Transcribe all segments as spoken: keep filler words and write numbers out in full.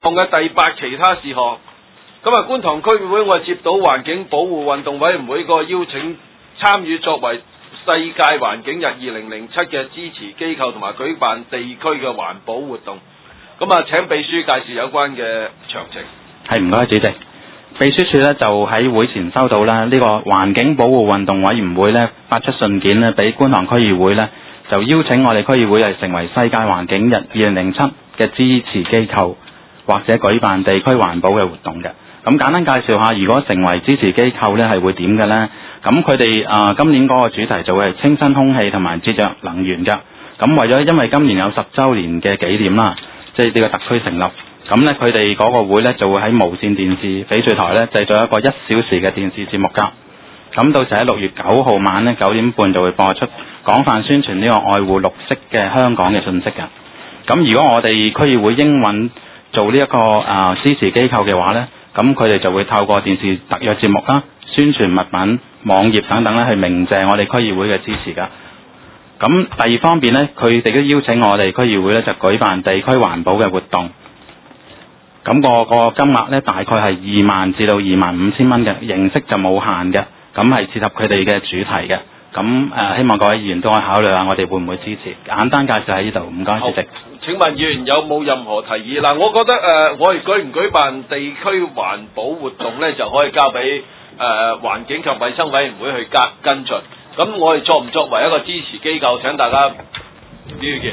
嘅第八其他事項。咁啊，觀塘區議會我接到環境保護運動委員會個邀請，參與作為世界環境日二零零七嘅支持機構同埋舉辦地區嘅環保活動。咁啊，請秘書介紹有關嘅詳情。 係，唔該主席。秘書處呢就喺會前收到啦，呢個環境保護運動委員會呢發出信件呢，俾觀塘區議會呢，就邀請我哋區議會係成為世界環境日二零零七嘅支持機構，或者舉辦地區環保嘅活動嘅。咁簡單介紹下，如果成為支持機構呢係會點嘅呢？咁佢哋啊今年嗰個主題就會係清新空氣同埋節約能源嘅。咁為咗因為今年有十週年嘅紀念啦，即係呢個特區成立，咁呢佢哋嗰個會呢就會喺無線電視翡翠台呢製作一個一小時嘅電視節目㗎。咁到時喺六月九號晚呢九點半就會播出，廣泛宣傳呢個愛護綠色嘅香港嘅信息㗎。咁如果我哋區議會應允做呢一個啊支持機構嘅話呢，咁佢哋就會透過電視特約節目啦、宣傳物品、網頁等等咧，去鳴謝我哋區議會嘅支持㗎。咁第二方面呢，佢哋都邀請我哋區議會呢，就舉辦地區環保嘅活動。咁、個個金額呢，大概係二萬至到二萬五千蚊嘅，形式就冇限嘅。咁係切合佢哋嘅主題嘅。咁、呃、希望各位議員都可以考慮下，我哋會唔會支持？簡單介紹喺呢度，唔該主席。 請問議員有冇任何提議？嗱，我覺得誒、呃，我哋舉唔舉辦地區環保活動呢，就可以交俾誒、呃、環境及衛生委員會去跟跟進。咁我哋作唔作為一個支持機構？請大家表意見。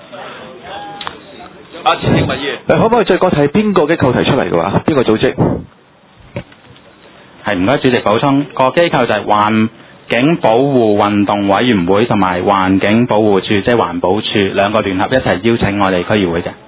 阿錢正文議員， 可唔可以再講睇邊個機構提出嚟嘅話？邊個組織？ 係，唔該主席補充，個機構就係環境保護運動委員會同埋環境保護處，即係環保處兩個聯合一齊邀請我哋區議會嘅。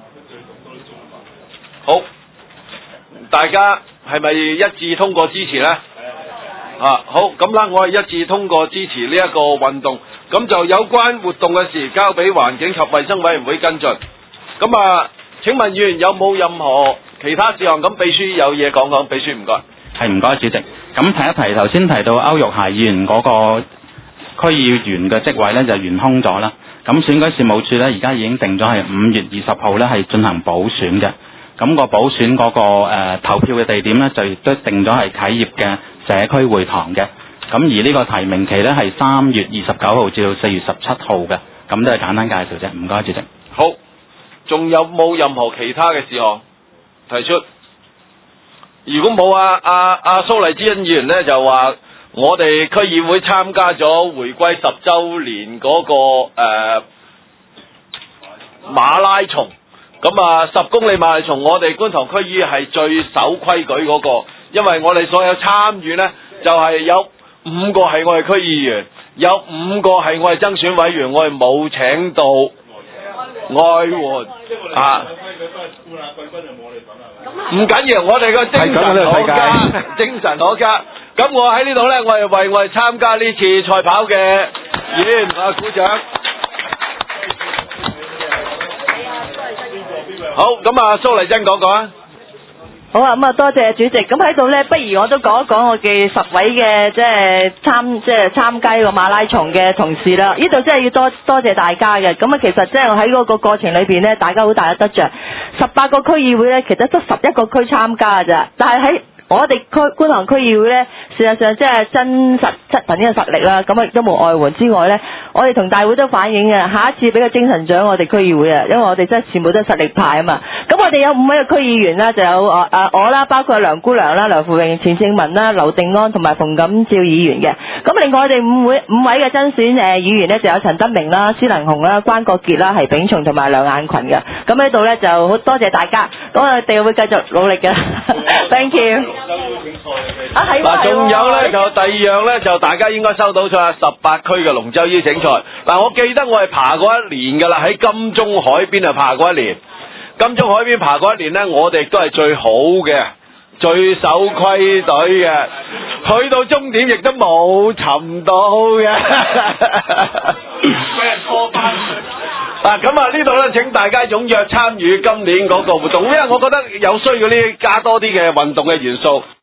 好，大家係咪一致通過支持呢？啊，好，咁啦，我係一致通過支持呢一個運動，咁就有關活動嘅事交俾環境及衛生委員會跟進。咁啊，請問議員有冇任何其他事項？咁秘書有嘢講講，秘書唔該。 係，唔該主席。咁提一提頭先提到歐玉霞議員嗰個區議員嘅職位呢，就懸空咗啦。咁選舉事務處呢，而家已經定咗係五月二十號呢係進行補選嘅。咁、個補選嗰、個、呃、投票嘅地點呢，就亦都定咗係啟業嘅社區會堂嘅。咁而呢個提名期呢，係三月二十九號至到四月十七號嘅。咁都係簡單介紹啫。唔該主席。 好，仲有冇任何其他嘅事項提出？如果冇啊，阿阿蘇麗芝恩議員呢就話我哋區議會參加咗回歸十週年嗰、個誒、呃、馬拉松，咁啊十公里馬拉松，我哋觀塘區議係最守規矩嗰、個，因為我哋所有參與呢，就係、是、有五個係我哋區議員，有五個係我哋爭選委員，我哋冇請到外援啊。唔緊要，我哋個精神可嘉，精神可嘉。咁我喺呢度呢，我係為我哋參加呢次賽跑嘅議員啊鼓掌。好，咁啊蘇麗珍講講啊。 好啊，咁啊多謝主席。咁喺度呢，不如我都講一講我嘅十位嘅即係參即係參加呢個馬拉松嘅同事啦。呢度真係要多多謝大家嘅。咁啊，其實即係我喺嗰個過程裏邊呢，大家好大嘅得着。十八個區議會呢，其實得十一個區參加㗎咋。但係喺我哋區觀塘區議會呢，事實上即係真實七憑呢個實力啦。咁啊亦都冇外援之外呢，我哋同大會都反映嘅，下一次俾個精神獎我哋區議會啊，因為我哋真係全部都係實力派啊嘛。咁我哋有五位嘅區議員啦，就有誒誒我啦，包括梁姑娘啦、梁富榮、錢正文啦、劉定安同埋馮錦照議員嘅。咁另外我哋五位五位嘅甄選誒議員呢，就有陳德明啦、施能雄啦、關國傑啦、係炳松同埋梁眼群嘅。咁喺度呢，就好多謝大家，咁我哋會繼續努力嘅。Thank you。啊係嗱，仲有咧就第二樣咧，就大家應該收到咗十八區嘅龍舟邀請賽。嗱，我記得我係爬過一年㗎啦，喺金鐘海邊啊爬過一年。金鐘海邊爬過一年咧，我哋都係最好嘅，最守規隊嘅，去到終點亦都冇沉到嘅。俾人拖翻。嗱，咁啊呢度咧請大家踴躍參與今年嗰個活動，因為我覺得有需要呢加多啲嘅運動嘅元素。